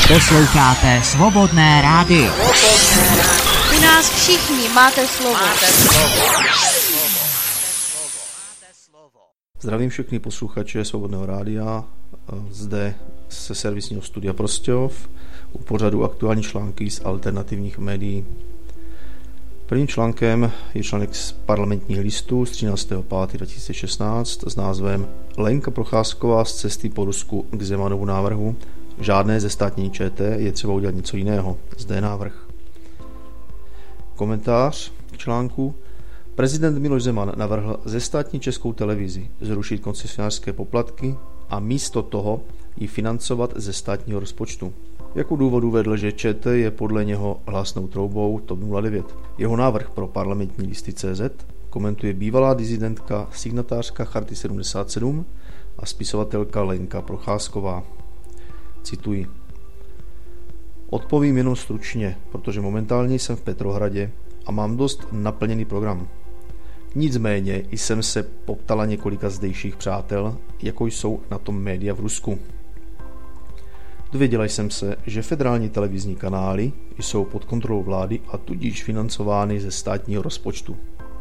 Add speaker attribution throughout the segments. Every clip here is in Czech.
Speaker 1: Posloucháte Svobodné rádio.
Speaker 2: U nás všichni máte slovo.
Speaker 3: Zdravím všechny posluchače Svobodného rádia, zde se servisního studia Prostějov u pořadu aktuální články z alternativních médií. Prvním článkem je článek z Parlamentních listů z 13.5.2016 s názvem Lenka Procházková z cesty po Rusku k Zemanovu návrhu. Žádné zestátnění ČT, je třeba udělat něco jiného. Zde je návrh. Komentář k článku. Prezident Miloš Zeman navrhl zestátnit Českou televizi, zrušit koncesionářské poplatky a místo toho ji financovat ze státního rozpočtu. Jako důvod uvedl, že ČT je podle něho hlásnou troubou TOP 09. Jeho návrh pro Parlamentní listy CZ komentuje bývalá disidentka, signatářka Charty 77 a spisovatelka Lenka Procházková. Cituji. Odpovím jenom stručně, protože momentálně jsem v Petrohradě a mám dost naplněný program. Nicméně jsem se poptala několika zdejších přátel, jako jsou na tom média v Rusku. Dověděla jsem se, že federální televizní kanály jsou pod kontrolou vlády a tudíž financovány ze státního rozpočtu.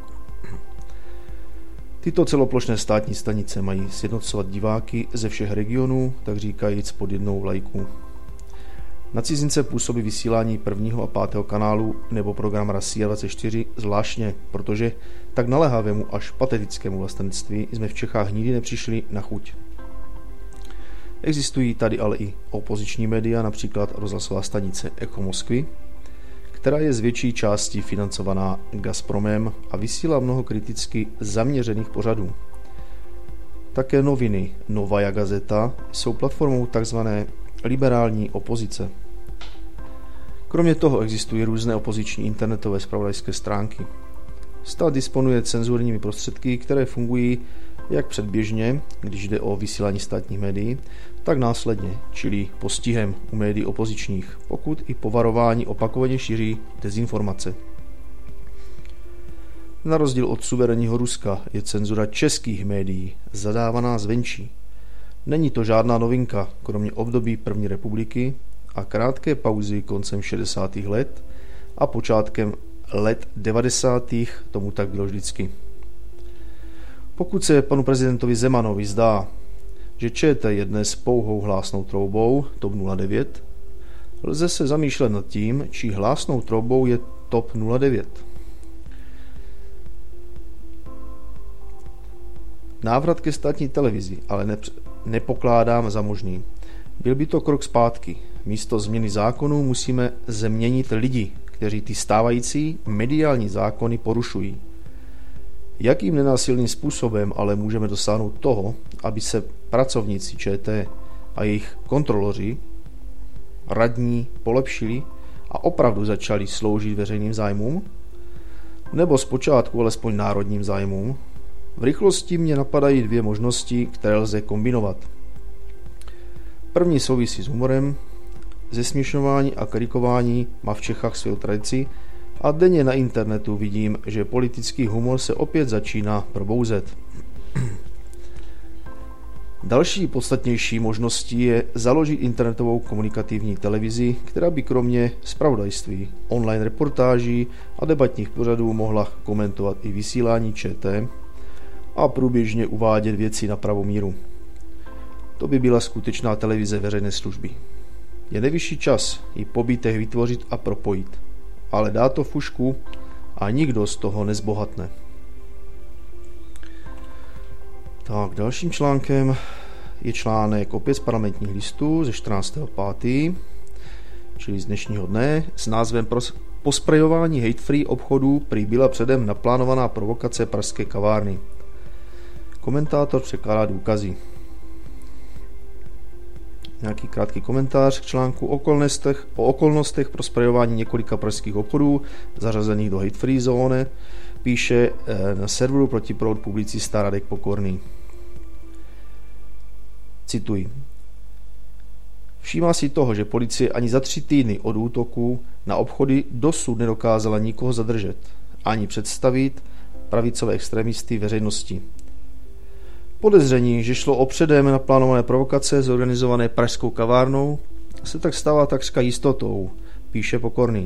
Speaker 3: Tyto celoplošné státní stanice mají sjednocovat diváky ze všech regionů, tak říkajíc pod jednou vlajku. Na cizince působí vysílání 1. a 5. kanálu nebo program Russia 24 zvláštně, protože tak naléhavému až patetickému vlastenectví jsme v Čechách nikdy nepřišli na chuť. Existují tady ale i opoziční média, například rozhlasová stanice Echo Moskvy, která je z větší části financovaná Gazpromem a vysílá mnoho kriticky zaměřených pořadů. Také noviny Novaja Gazeta jsou platformou tzv. Liberální opozice. Kromě toho existují různé opoziční internetové zpravodajské stránky. Stát disponuje cenzurními prostředky, které fungují jak předběžně, když jde o vysílání státních médií, tak následně, čili postihem u médií opozičních, pokud i povarování opakovaně šíří dezinformace. Na rozdíl od suverénního Ruska je cenzura českých médií zadávaná zvenčí. Není to žádná novinka, kromě období první republiky a krátké pauzy koncem 60. let a počátkem let 90. tomu tak bylo vždycky. Pokud se panu prezidentovi Zemanovi zdá, že ČT je dnes pouhou hlásnou troubou TOP 09, lze se zamýšlet nad tím, čí hlásnou troubou je TOP 09. Návrat ke státní televizi ale nepokládám za možný. Byl by to krok zpátky. Místo změny zákonů musíme změnit lidi, kteří ty stávající mediální zákony porušují. Jakým nenásilným způsobem ale můžeme dosáhnout toho, aby se pracovníci ČT a jejich kontroloři, radní polepšili a opravdu začali sloužit veřejným zájmům? Nebo zpočátku alespoň národním zájmům? V rychlosti mě napadají dvě možnosti, které lze kombinovat. První souvisí s humorem. Zesměšňování a karikování má v Čechách svou tradici a denně na internetu vidím, že politický humor se opět začíná probouzet. Další podstatnější možností je založit internetovou komunikativní televizi, která by kromě zpravodajství, online reportáží a debatních pořadů mohla komentovat i vysílání ČT a průběžně uvádět věci na pravou míru. To by byla skutečná televize veřejné služby. Je nejvyšší čas ji po bytech vytvořit a propojit, ale dá to fušku a nikdo z toho nezbohatne. Tak, dalším článkem je článek opět z Parlamentních listů ze 14.5., čili z dnešního dne, s názvem Po sprejování hate-free obchodů prý byla předem naplánovaná provokace pražské kavárny. Komentátor překládá důkazy. Nějaký krátký komentář k článku o okolnostech pro sprejování několika pražských obchodů zařazených do hate-free zóny píše na serveru Protiproud publicista Radek Pokorný. Cituji. Všímá si toho, že policie ani za 3 týdny od útoku na obchody dosud nedokázala nikoho zadržet, ani představit pravicové extremisty veřejnosti. Podezření, že šlo o předem naplánované provokace zorganizované pražskou kavárnou, se tak stává takřka jistotou, píše Pokorný.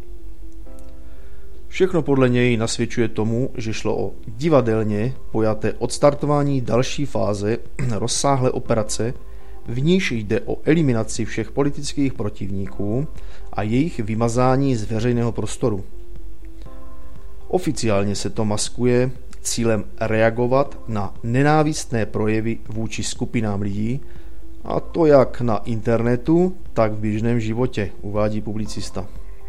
Speaker 3: Všechno podle něj nasvědčuje tomu, že šlo o divadelně pojaté odstartování další fáze rozsáhlé operace, v níž jde o eliminaci všech politických protivníků a jejich vymazání z veřejného prostoru. Oficiálně se to maskuje cílem reagovat na nenávistné projevy vůči skupinám lidí, a to jak na internetu, tak v běžném životě, uvádí publicista.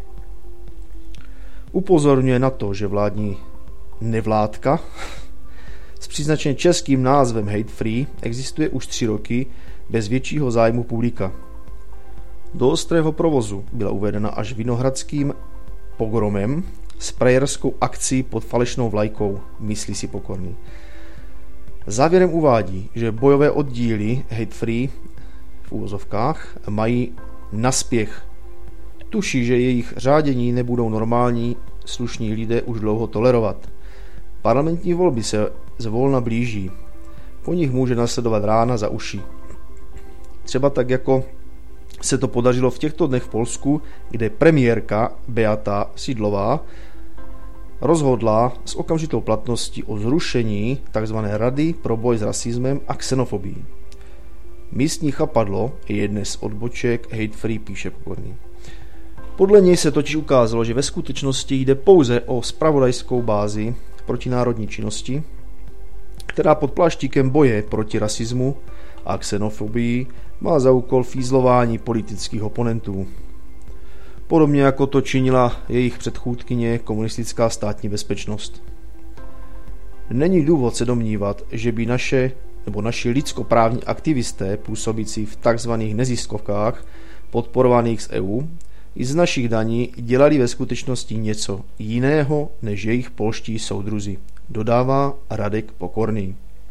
Speaker 3: Upozorňuje na to, že vládní nevládka s příznačně českým názvem Hate Free existuje už 3 roky bez většího zájmu publika. Do ostrého provozu byla uvedena až vinohradským pogromem s prajerskou akcí pod falešnou vlajkou, myslí si Pokorný. Závěrem uvádí, že bojové oddíly Hate Free v úvozovkách mají naspěch. Tuší, že jejich řádění nebudou normální slušní lidé už dlouho tolerovat. Parlamentní volby se zvolna blíží. Po nich může následovat rána za uši. Třeba tak, jako se to podařilo v těchto dnech v Polsku, kde premiérka Beata Szydlová rozhodla s okamžitou platností o zrušení tzv. Rady pro boj s rasismem a xenofobií. Místní chapadlo je dnes z odboček Hate Free, píše Pokorný. Podle něj se totiž ukázalo, že ve skutečnosti jde pouze o zpravodajskou bázi protinárodní činnosti, která pod pláštíkem boje proti rasismu a xenofobii má za úkol fízlování politických oponentů. Podobně jako to činila jejich předchůdkyně komunistická státní bezpečnost. Není důvod se domnívat, že by naši lidskoprávní aktivisté působící v tzv. Neziskovkách podporovaných z EU i z našich daní dělali ve skutečnosti něco jiného než jejich polští soudruzi, dodává Radek Pokorný.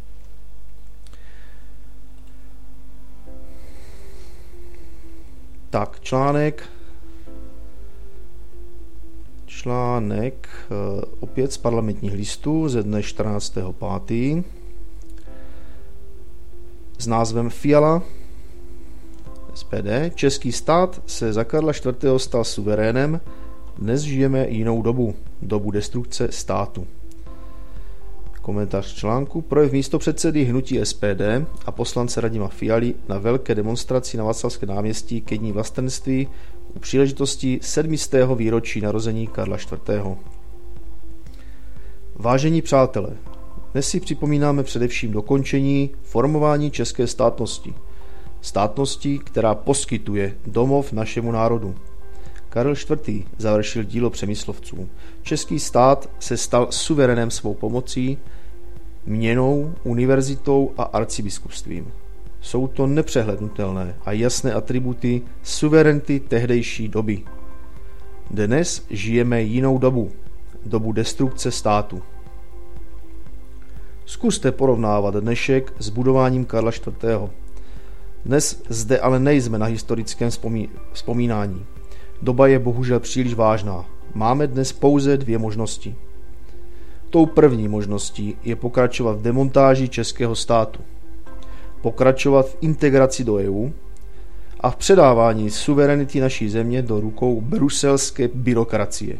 Speaker 3: Tak, článek opět z Parlamentních listů ze dne 14.5. s názvem Fiala SPD. Český stát se za Karla IV. Stal suverénem, dnes žijeme jinou dobu destrukce státu. Komentář článku: projev místopředsedy hnutí SPD a poslance Radima Fialy na velké demonstraci na Václavském náměstí ke dní vlastenství u příležitosti 700. výročí narození Karla IV. Vážení přátelé, dnes si připomínáme především dokončení formování české státnosti. Státnosti, která poskytuje domov našemu národu. Karel IV. Završil dílo Přemyslovců. Český stát se stal suverénem svou pomocí, měnou, univerzitou a arcibiskupstvím. Jsou to nepřehlednutelné a jasné atributy suverenity tehdejší doby. Dnes žijeme jinou dobu destrukce státu. Zkuste porovnávat dnešek s budováním Karla IV. Dnes zde ale nejsme na historickém vzpomínání. Doba je bohužel příliš vážná. Máme dnes pouze 2 možnosti. Tou první možností je pokračovat v demontáži českého státu. Pokračovat v integraci do EU a v předávání suverenity naší země do rukou bruselské byrokracie.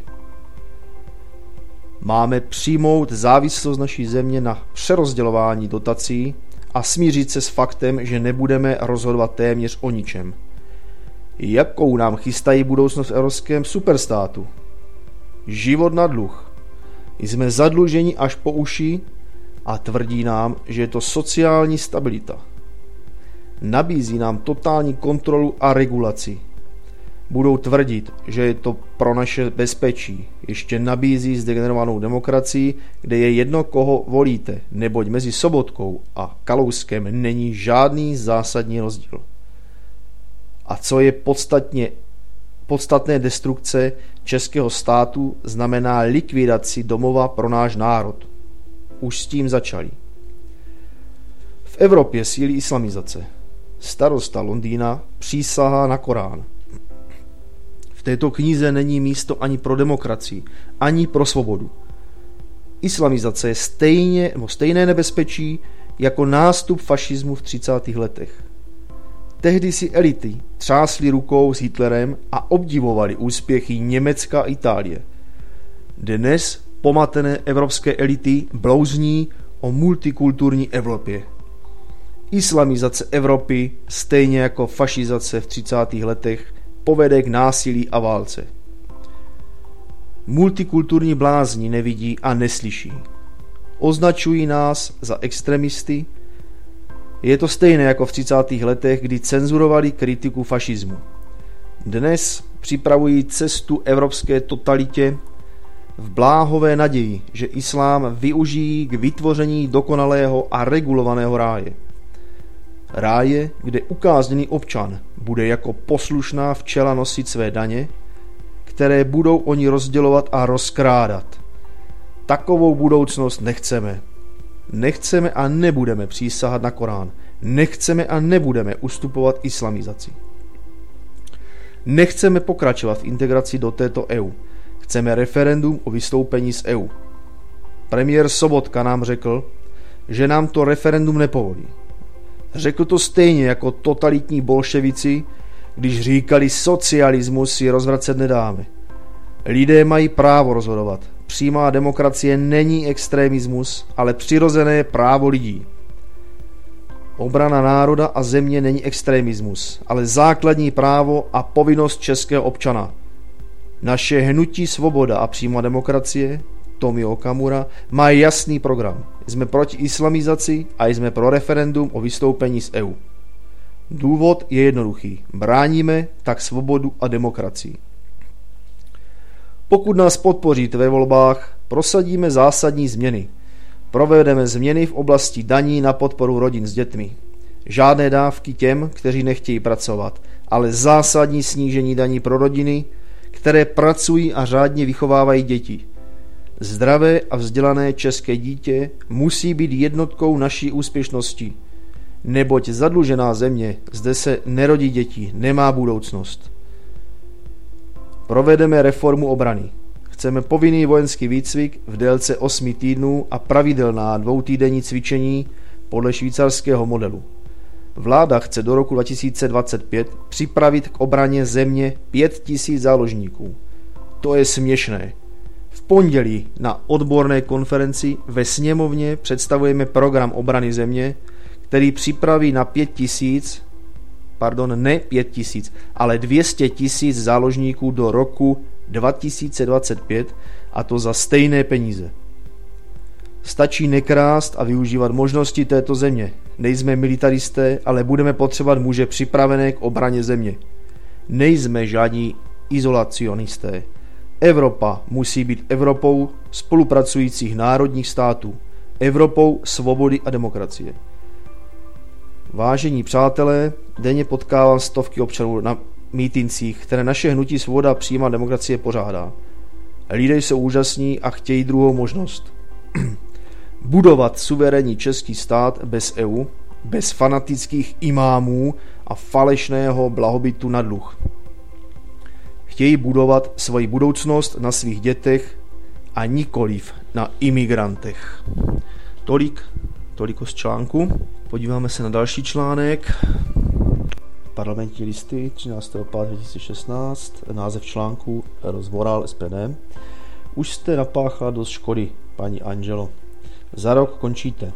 Speaker 3: Máme přijmout závislost naší země na přerozdělování dotací a smířit se s faktem, že nebudeme rozhodovat téměř o ničem. Jakou nám chystají budoucnost v evropském superstátu? Život na dluh. Jsme zadluženi až po uši a tvrdí nám, že je to sociální stabilita. Nabízí nám totální kontrolu a regulaci. Budou tvrdit, že je to pro naše bezpečí. Ještě nabízí zdegenerovanou demokracii, kde je jedno, koho volíte, neboť mezi Sobotkou a Kalouskem není žádný zásadní rozdíl. A co je podstatné destrukce českého státu, znamená likvidaci domova pro náš národ. Už s tím začali. V Evropě sílí islamizace. Starosta Londýna přísahá na Korán. V této knize není místo ani pro demokracii, ani pro svobodu. Islamizace je stejné nebezpečí jako nástup fašismu v 30. letech. Tehdy si elity třásly rukou s Hitlerem a obdivovali úspěchy Německa a Itálie. Dnes pomatené evropské elity blouzní o multikulturní Evropě. Islamizace Evropy, stejně jako fašizace v 30. letech, povede k násilí a válce. Multikulturní blázni nevidí a neslyší. Označují nás za extremisty. Je to stejné jako v 30. letech, kdy cenzurovali kritiku fašismu. Dnes připravují cestu evropské totalitě v bláhové naději, že islám využijí k vytvoření dokonalého a regulovaného ráje. Ráje, kde ukázněný občan bude jako poslušná včela nosit své daně, které budou oni rozdělovat a rozkrádat. Takovou budoucnost nechceme. Nechceme a nebudeme přísahat na Korán. Nechceme a nebudeme ustupovat islamizaci. Nechceme pokračovat v integraci do této EU. Chceme referendum o vystoupení z EU. Premiér Sobotka nám řekl, že nám to referendum nepovolí. Řekl to stejně jako totalitní bolševici, když říkali, socialismus si rozvracet nedáme. Lidé mají právo rozhodovat. Přímá demokracie není extremismus, ale přirozené právo lidí. Obrana národa a země není extremismus, ale základní právo a povinnost českého občana. Naše hnutí Svoboda a přímá demokracie, Tomio Okamura, má jasný program. Jsme proti islamizaci a jsme pro referendum o vystoupení z EU. Důvod je jednoduchý. Bráníme tak svobodu a demokracii. Pokud nás podpoříte ve volbách, prosadíme zásadní změny. Provedeme změny v oblasti daní na podporu rodin s dětmi. Žádné dávky těm, kteří nechtějí pracovat, ale zásadní snížení daní pro rodiny, které pracují a řádně vychovávají děti. Zdravé a vzdělané české dítě musí být jednotkou naší úspěšnosti. Neboť zadlužená země, zde se nerodí děti, nemá budoucnost. Provedeme reformu obrany. Chceme povinný vojenský výcvik v délce 8 týdnů a pravidelná 2týdenní cvičení podle švýcarského modelu. Vláda chce do roku 2025 připravit k obraně země 5 000 záložníků. To je směšné. V pondělí na odborné konferenci ve sněmovně představujeme program obrany země, který připraví na 200 000 záložníků do roku 2025, a to za stejné peníze. Stačí nekrást a využívat možnosti této země. Nejsme militaristé, ale budeme potřebovat muže připravené k obraně země. Nejsme žádní izolacionisté. Evropa musí být Evropou spolupracujících národních států, Evropou svobody a demokracie. Vážení přátelé, denně potkávám stovky občanů na mítincích, které naše hnutí Svoboda a přímá demokracie pořádá. Lidé jsou úžasní a chtějí druhou možnost. Budovat suverénní český stát bez EU, bez fanatických imámů a falešného blahobytu na dluh. Chtějí budovat svoji budoucnost na svých dětech a nikoliv na imigrantech. Toliko z článku. Podíváme se na další článek. Parlamentní listy 13.5.2016. Název článku Rozvoral SPD. Už jste napáchala dost škody, paní Angelo. Za rok končíte.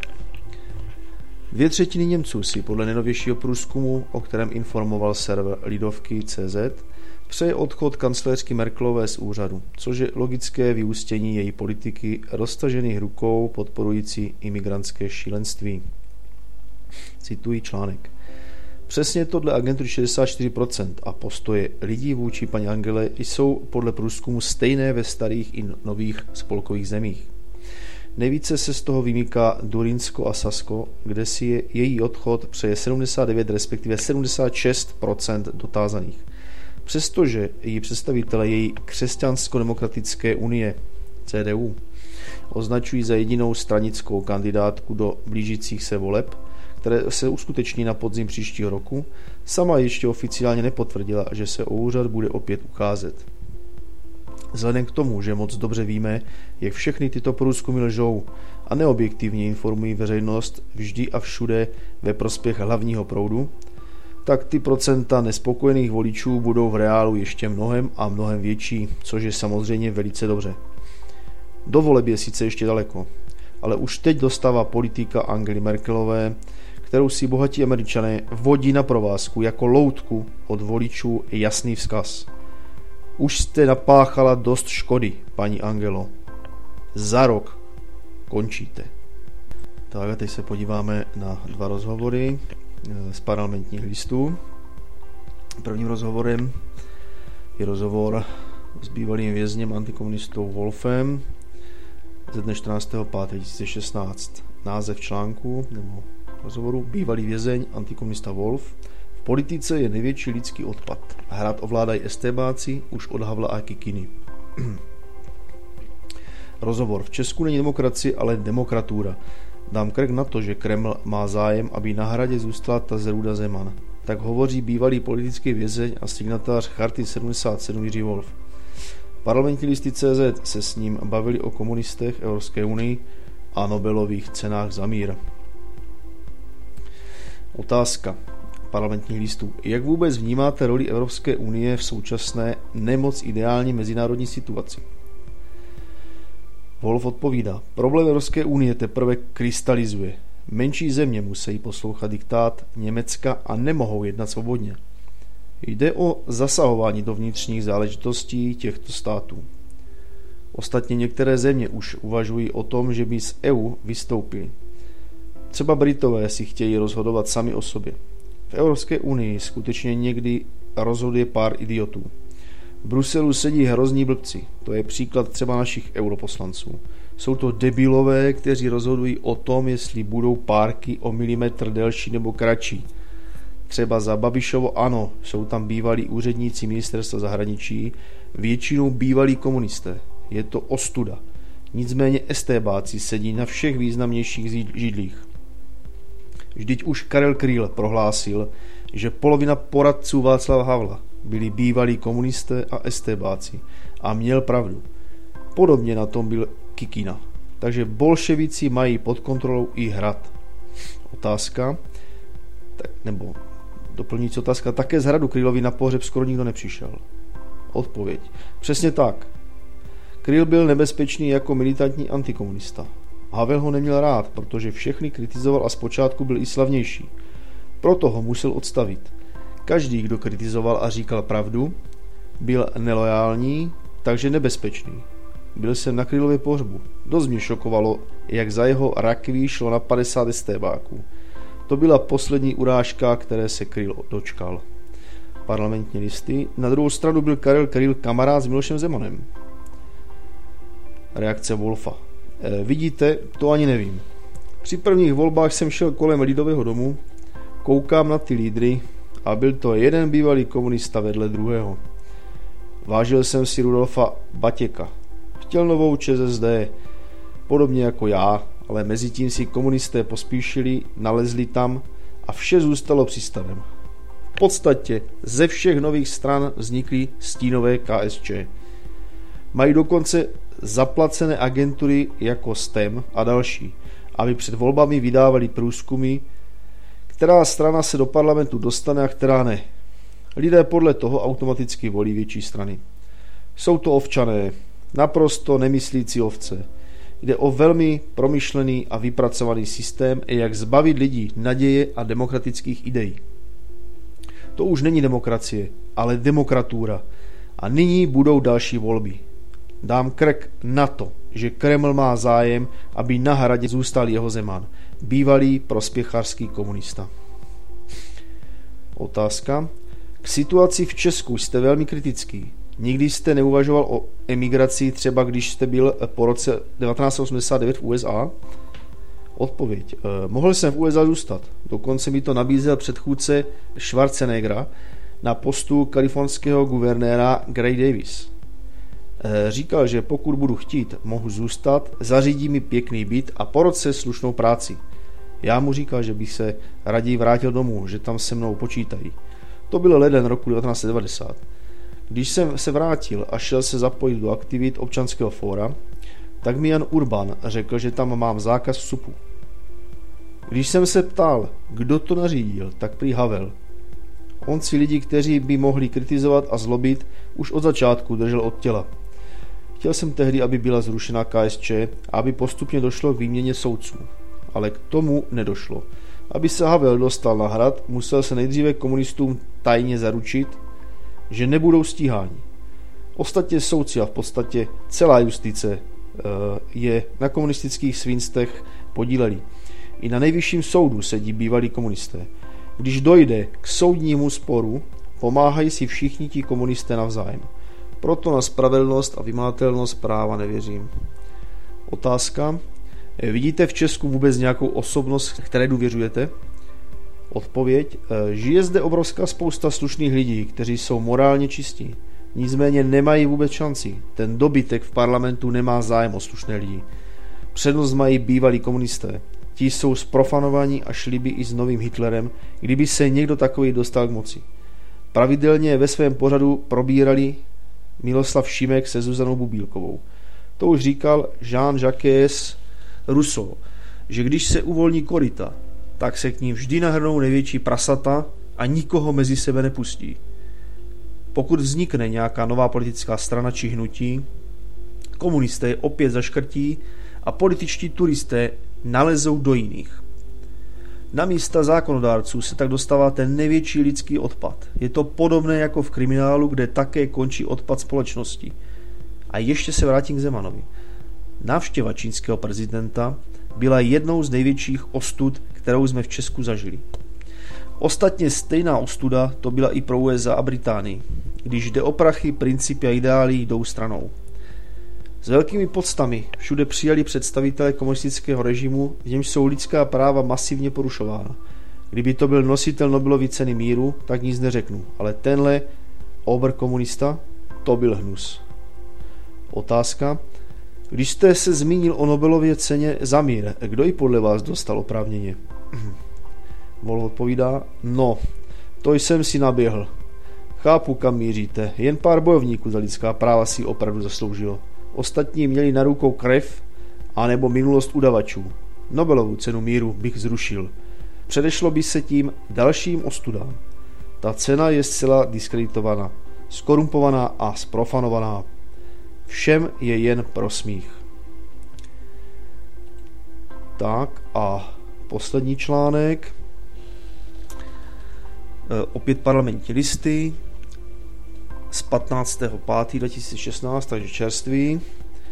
Speaker 3: 2/3 Němců si podle nejnovějšího průzkumu, o kterém informoval server Lidovky.cz, přeje odchod kancléřky Merkelové z úřadu, což je logické vyústění její politiky roztažených rukou podporující imigrantské šílenství. Cituji článek. Přesně tohle agentury 64% a postoje lidí vůči paní Angele jsou podle průzkumu stejné ve starých i nových spolkových zemích. Nejvíce se z toho vymýká Durynsko a Sasko, kde si je její odchod přeje 79, respektive 76% dotázaných. Přestože její představitelé její křesťansko-demokratické unie, CDU, označují za jedinou stranickou kandidátku do blížících se voleb, které se uskuteční na podzim příštího roku, sama ještě oficiálně nepotvrdila, že se o úřad bude opět ucházet. Vzhledem k tomu, že moc dobře víme, jak všechny tyto průzkumy lžou a neobjektivně informují veřejnost vždy a všude ve prospěch hlavního proudu, tak ty procenta nespokojených voličů budou v reálu ještě mnohem a mnohem větší, což je samozřejmě velice dobře. Do voleb je sice ještě daleko, ale už teď dostává politika Angely Merkelové, kterou si bohatí Američané vodí na provázku jako loutku od voličů, jasný vzkaz. Už jste napáchala dost škody, paní Angelo. Za rok končíte. Tak a teď se podíváme na 2 rozhovory z Parlamentních listů. Prvním rozhovorem je rozhovor s bývalým vězněm antikomunistou Wolfem ze dne 14.5.2016. Název článku nebo rozhovoru: Bývalý vězeň antikomunista Wolf. V politice je největší lidský odpad. Hrad ovládají estébáci už od Havla a Kikiny. Rozhovor: V Česku není demokracie, ale demokratura. Dám krk na to, že Kreml má zájem, aby na hradě zůstala ta Zeruda Zeman. Tak hovoří bývalý politický vězeň a signatář Charty 77 Jiří Wolf. Parlamentní listy CZ se s ním bavili o komunistech, Evropské unii a Nobelových cenách za mír. Otázka Parlamentních listů: Jak vůbec vnímáte roli Evropské unie v současné nemoc ideální mezinárodní situaci? Wolf odpovídá: Problém Evropské unie teprve krystalizuje. Menší země musí poslouchat diktát Německa a nemohou jednat svobodně. Jde o zasahování do vnitřních záležitostí těchto států. Ostatně některé země už uvažují o tom, že by z EU vystoupili. Třeba Britové si chtějí rozhodovat sami o sobě. V Evropské unii skutečně někdy rozhoduje pár idiotů. V Bruselu sedí hrozní blbci. To je příklad třeba našich europoslanců. Jsou to debilové, kteří rozhodují o tom, jestli budou párky o milimetr delší nebo kratší. Třeba za Babišovo ano, jsou tam bývalí úředníci ministerstva zahraničí, většinou bývalí komunisté. Je to ostuda. Nicméně estébáci sedí na všech významnějších židlích. Vždyť už Karel Kryl prohlásil, že polovina poradců Václava Havla byli bývalí komunisté a estébáci a měl pravdu. Podobně na tom byl Kikina. Takže bolševici mají pod kontrolou i hrad. Otázka, nebo doplňující otázka: také z hradu Krylovi na pohřeb skoro nikdo nepřišel. Odpověď: přesně tak. Kryl byl nebezpečný jako militantní antikomunista. Havel ho neměl rád, protože všechny kritizoval a zpočátku byl i slavnější. Proto ho musel odstavit. Každý, kdo kritizoval a říkal pravdu, byl nelojální, takže nebezpečný. Byl jsem na Krylově pohřbu. Dost mě šokovalo, jak za jeho rakví šlo na 50 estébáků. To byla poslední urážka, které se Kryl dočkal. Parlamentní listy. Na druhou stranu byl Karel Kryl kamarád s Milošem Zemanem. Reakce Wolfa: vidíte, to ani nevím. Při prvních volbách jsem šel kolem Lidového domu, koukám na ty lídry a byl to jeden bývalý komunista vedle druhého. Vážil jsem si Rudolfa Batěka. Chtěl novou ČSSD, podobně jako já, ale mezi tím si komunisté pospíšili, nalezli tam a vše zůstalo při starém. V podstatě ze všech nových stran vznikly stínové KSČ. Mají dokonce zaplacené agentury jako STEM a další, aby před volbami vydávali průzkumy, která strana se do parlamentu dostane a která ne. Lidé podle toho automaticky volí větší strany. Jsou to ovčané, naprosto nemyslící ovce. Jde o velmi promyšlený a vypracovaný systém, jak zbavit lidí naděje a demokratických ideí. To už není demokracie, ale demokratura. A nyní budou další volby. Dám krk na to, že Kreml má zájem, aby na hradě zůstal jeho Zeman, bývalý prospěchářský komunista. Otázka. K situaci v Česku jste velmi kritický. Nikdy jste neuvažoval o emigraci, třeba když jste byl po roce 1989 v USA? Odpověď. Mohl jsem v USA zůstat. Dokonce mi to nabízel předchůdce Schwarzeneggera na postu kalifornského guvernéra Gray Davis. Říkal, že pokud budu chtít, mohu zůstat, zařídí mi pěkný byt a po roce slušnou práci. Já mu říkal, že bych se raději vrátil domů, že tam se mnou počítají. To byl leden roku 1990. Když jsem se vrátil a šel se zapojit do aktivit občanského fóra, tak mi Jan Urban řekl, že tam mám zákaz vstupu. Když jsem se ptal, kdo to nařídil, tak prý Havel. On si lidi, kteří by mohli kritizovat a zlobit, už od začátku držel od těla. Chtěl jsem tehdy, aby byla zrušena KSČ a aby postupně došlo k výměně soudců. Ale k tomu nedošlo. Aby se Havel dostal na hrad, musel se nejdříve komunistům tajně zaručit, že nebudou stíháni. Ostatně soudci a v podstatě celá justice je na komunistických svinstech podíleli. I na nejvyšším soudu sedí bývalí komunisté. Když dojde k soudnímu sporu, pomáhají si všichni ti komunisté navzájem. Proto na spravedlnost a vymahatelnost práva nevěřím. Otázka. Vidíte v Česku vůbec nějakou osobnost, které důvěřujete? Odpověď. Žije zde obrovská spousta slušných lidí, kteří jsou morálně čistí. Nicméně nemají vůbec šanci. Ten dobytek v parlamentu nemá zájem o slušné lidi. Přednost mají bývalí komunisté. Ti jsou zprofanovaní a šli by i s novým Hitlerem, kdyby se někdo takový dostal k moci. Pravidelně ve svém pořadu probírali Miloslav Šimek se Zuzanou Bubílkovou. To už říkal Jean-Jacques Rousseau, že když se uvolní koryta, tak se k ním vždy nahrnou největší prasata a nikoho mezi sebe nepustí. Pokud vznikne nějaká nová politická strana či hnutí, komunisté opět zaškrtí a političtí turisté nalezou do jiných. Na místa zákonodárců se tak dostává ten největší lidský odpad. Je to podobné jako v kriminálu, kde také končí odpad společnosti. A ještě se vrátím k Zemanovi. Návštěva čínského prezidenta byla jednou z největších ostud, kterou jsme v Česku zažili. Ostatně stejná ostuda to byla i pro USA a Británii. Když jde o prachy, principy a ideály jdou stranou. S velkými podstami všude přijali představitelé komunistického režimu, v němž jsou lidská práva masivně porušována. Kdyby to byl nositel Nobelovy ceny míru, tak nic neřeknu, ale tenhle oberkomunista, to byl hnus. Otázka. Když jste se zmínil o Nobelově ceně za mír, kdo ji podle vás dostal oprávněně? Vol odpovídá, no, to jsem si naběhl. Chápu, kam míříte, jen pár bojovníků za lidská práva si opravdu zasloužilo. Ostatní měli na rukou krev anebo minulost udavačů. Nobelovu cenu míru bych zrušil. Předešlo by se tím dalším ostudám. Ta cena je zcela diskreditovaná, skorumpovaná a zprofanovaná. Všem je jen pro smích. Tak a poslední článek. Opět Parlamentní listy z 15.5.2016, takže čerstvý.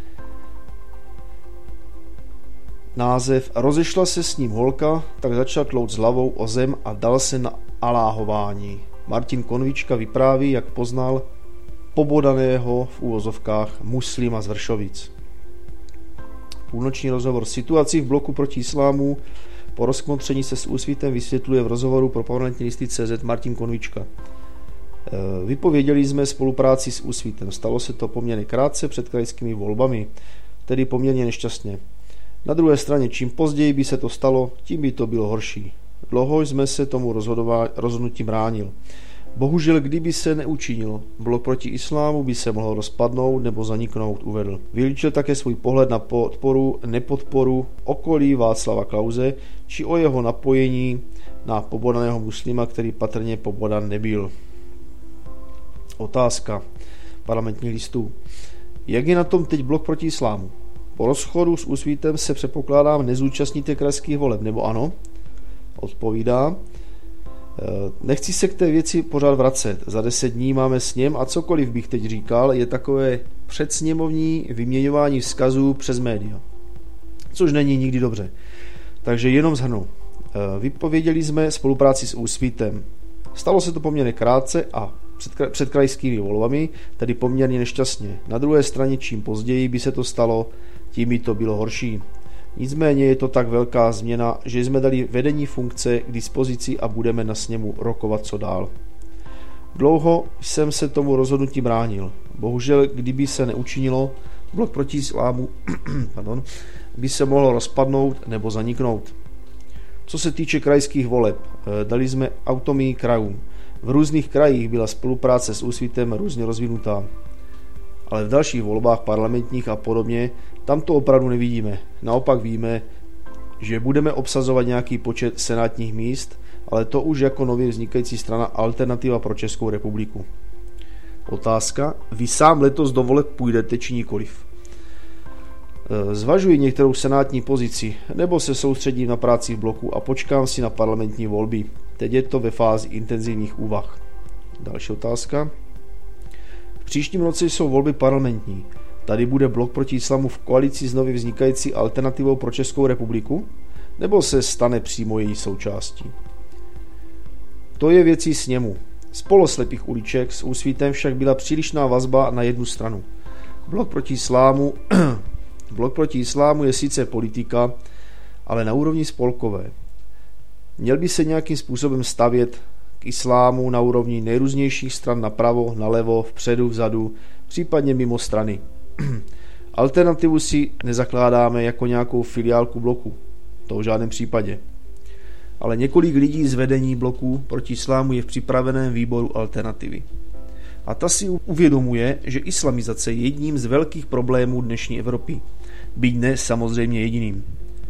Speaker 3: Název Rozešla se s ním holka, tak začal tlout s hlavou o zem a dal se na aláhování. Martin Konvička vypráví, jak poznal pobodaného v úvozovkách muslima z Vršovic. Půlnoční rozhovor situací v bloku proti islámu po rozkmotření se s Úsvitem vysvětluje v rozhovoru pro Parlamentní listy CZ Martin Konvička. Vypověděli jsme spolupráci s Úsvitem. Stalo se to poměrně krátce před krajskými volbami, tedy poměrně nešťastně. Na druhé straně, čím později by se to stalo, tím by to bylo horší. Dlouho jsme se tomu rozhodnutí bránil. Bohužel, kdyby se neučinilo, blok proti islámu by se mohl rozpadnout nebo zaniknout, uvedl. Vylíčil také svůj pohled na podporu, nepodporu okolí Václava Klause, či o jeho napojení na pobodaného muslima, který patrně pobodan nebyl. Otázka Parlamentních listů. Jak je na tom teď blok proti islámu? Po rozchodu s Úsvitem se předpokládám nezúčastníte krajských voleb, nebo ano? Odpovídá. Nechci se k té věci pořád vracet. Za 10 dní máme sněm a cokoliv bych teď říkal, je takové předsněmovní vyměňování vzkazů přes média. Což není nikdy dobře. Takže jenom shrnu. Vypověděli jsme spolupráci s Úsvitem. Stalo se to poměrně krátce a před krajskými volbami, tedy poměrně nešťastně. Na druhé straně, čím později by se to stalo, tím by to bylo horší. Nicméně je to tak velká změna, že jsme dali vedení funkce k dispozici a budeme na sněmu rokovat co dál. Dlouho jsem se tomu rozhodnutí bránil. Bohužel, kdyby se neučinilo, blok proti islámu by se mohlo rozpadnout nebo zaniknout. Co se týče krajských voleb, dali jsme autonomii krajům. V různých krajích byla spolupráce s Úsvitem různě rozvinutá. Ale v dalších volbách parlamentních a podobně tam to opravdu nevidíme. Naopak víme, že budeme obsazovat nějaký počet senátních míst, ale to už jako nově vznikající strana Alternativa pro Českou republiku. Otázka, vy sám letos do voleb půjdete či nikoliv? Zvažuji některou senátní pozici, nebo se soustředím na práci v bloku a počkám si na parlamentní volby. Teď je to ve fázi intenzivních úvah. Další otázka. V příštím roce jsou volby parlamentní. Tady bude Blok proti islamu v koalici s nově vznikající Alternativou pro Českou republiku, nebo se stane přímo její součástí? To je věcí sněmu. Z poloslepých uliček s Úsvitem však byla přílišná vazba na jednu stranu. Blok proti islámu je sice politika, ale na úrovni spolkové. Měl by se nějakým způsobem stavět k islámu na úrovni nejrůznějších stran napravo, nalevo, vpředu, vzadu, případně mimo strany. Alternativu si nezakládáme jako nějakou filiálku bloku. To v žádném případě. Ale několik lidí z vedení bloku proti islámu je v připraveném výboru Alternativy. A ta si uvědomuje, že islamizace je jedním z velkých problémů dnešní Evropy. Byť ne samozřejmě jediným.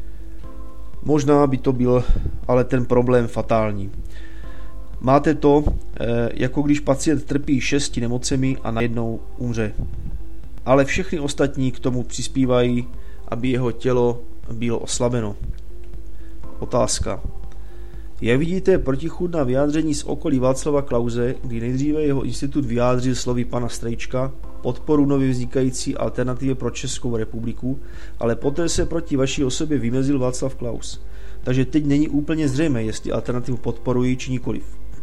Speaker 3: Možná by to byl ale ten problém fatální. Máte to, jako když pacient trpí 6 nemocemi a najednou umře. Ale všechny ostatní k tomu přispívají, aby jeho tělo bylo oslabeno. Otázka. Jak vidíte protichůdná vyjádření z okolí Václava Klause, kdy nejdříve jeho institut vyjádřil slovy pana Strejčka podporu nově vznikající Alternativě pro Českou republiku, ale poté se proti vaší osobě vymezil Václav Klaus. Takže teď není úplně zřejmé, jestli Alternativu podporují či nikoliv.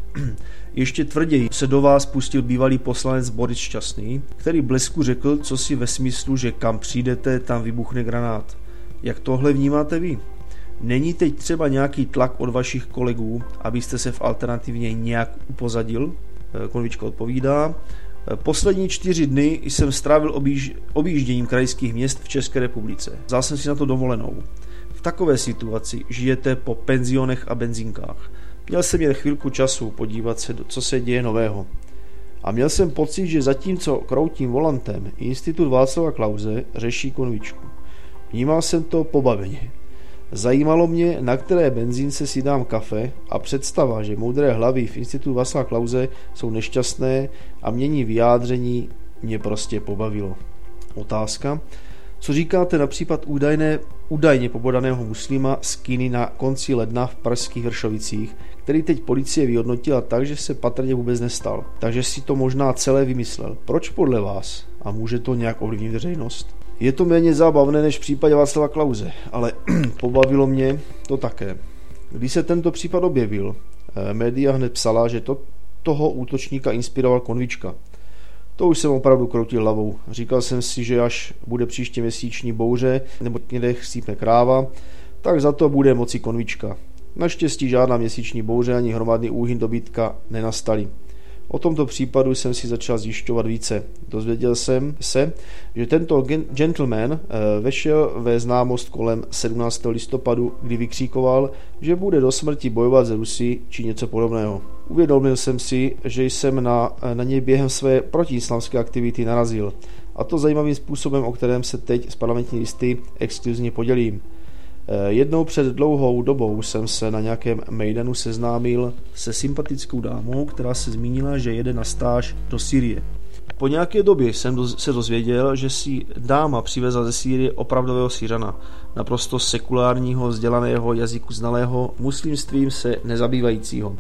Speaker 3: Ještě tvrději se do vás pustil bývalý poslanec Boris Šťastný, který blesku řekl cosi ve smyslu, že kam přijdete, tam vybuchne granát. Jak tohle vnímáte vy? Není teď třeba nějaký tlak od vašich kolegů, abyste se v Alternativně nějak upozadil? Konvička odpovídá. Poslední 4 dny jsem strávil objížděním krajských měst v České republice. Vzal jsem si na to dovolenou. V takové situaci žijete po penzionech a benzínkách. Měl jsem jen chvilku času podívat se, co se děje nového. A měl jsem pocit, že zatímco kroutím volantem Institut Václava Klause řeší konvičku. Vnímal jsem to pobaveně. Zajímalo mě, na které benzínce si dám kafe a představa, že moudré hlavy v Institutu Václava Klause jsou nešťastné a mění vyjádření, mě prostě pobavilo. Otázka. Co říkáte na případ údajně pobodaného muslima z Kiny na konci ledna v pražských Vršovicích, který teď policie vyhodnotila tak, že se patrně vůbec nestal. Takže si to možná celé vymyslel. Proč podle vás? A může to nějak ovlivnit veřejnost? Je to méně zábavné než v případě Václava Klause, ale pobavilo mě to také. Když se tento případ objevil, média hned psala, že toho útočníka inspiroval Konvička. To už jsem opravdu kroutil hlavou. Říkal jsem si, že až bude příště měsíční bouře nebo někde chcípne kráva, tak za to bude moci Konvička. Naštěstí žádná měsíční bouře ani hromadný úhyn dobytka nenastaly. O tomto případu jsem si začal zjišťovat více. Dozvěděl jsem se, že tento gentleman vešel ve známost kolem 17. listopadu, kdy vykříkoval, že bude do smrti bojovat za Rusy či něco podobného. Uvědomil jsem si, že jsem na něj během své protiislamské aktivity narazil. A to zajímavým způsobem, o kterém se teď z parlamentní listy exkluzivně podělím. Jednou před dlouhou dobou jsem se na nějakém mejdanu seznámil se sympatickou dámou, která se zmínila, že jede na stáž do Sýrie. Po nějaké době jsem se dozvěděl, že si dáma přivezla ze Sýrie opravdového Syřana, naprosto sekulárního, vzdělaného, jazyku znalého, muslimstvím se nezabývajícího.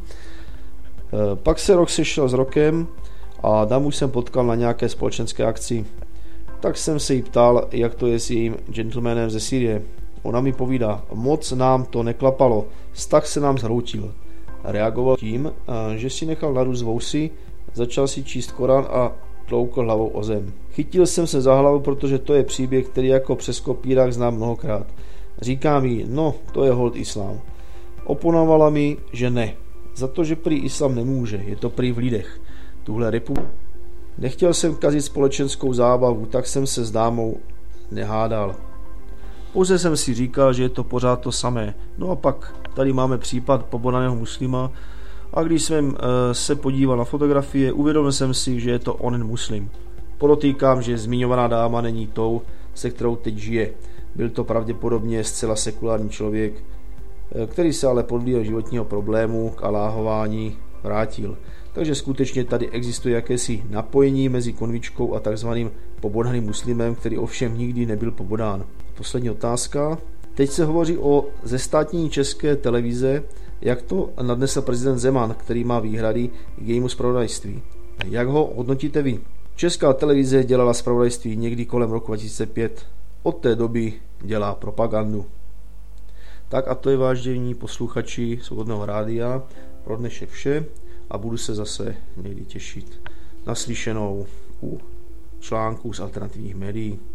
Speaker 3: Pak se rok sešel s rokem a dámu jsem potkal na nějaké společenské akci. Tak jsem se jí ptal, jak to je s jejím gentlemanem ze Sýrie. Ona mi povídá, moc nám to neklapalo, vztah se nám zhroutil. Reagoval tím, že si nechal narůst vousy, začal si číst Korán a tloukl hlavou o zem. Chytil jsem se za hlavu, protože to je příběh, který jako přes kopírák znám mnohokrát. Říká mi, no, to je hold islám. Oponovala mi, že ne. Za to, že prý islám nemůže, je to prý v lidech. Tuhle republiku. Nechtěl jsem kazit společenskou zábavu, tak jsem se s dámou nehádal. Pouze jsem si říkal, že je to pořád to samé. No a pak tady máme případ pobodaného muslima a když jsem se podíval na fotografie, uvědomil jsem si, že je to onen muslim. Podotýkám, že zmiňovaná dáma není tou, se kterou teď žije. Byl to pravděpodobně zcela sekulární člověk, který se ale pod vlivem životního problému k aláhování vrátil. Takže skutečně tady existuje jakési napojení mezi konvičkou a takzvaným pobodaným muslimem, který ovšem nikdy nebyl pobodán. Poslední otázka. Teď se hovoří o zestátnění České televize, jak to nadnesl prezident Zeman, který má výhrady k jejímu zpravodajství. Jak ho hodnotíte vy? Česká televize dělala zpravodajství někdy kolem roku 2005. Od té doby dělá propagandu. Tak a to je, vážení posluchači Svobodného rádia, pro dnešek vše a budu se zase někdy těšit naslyšenou u článků z alternativních médií.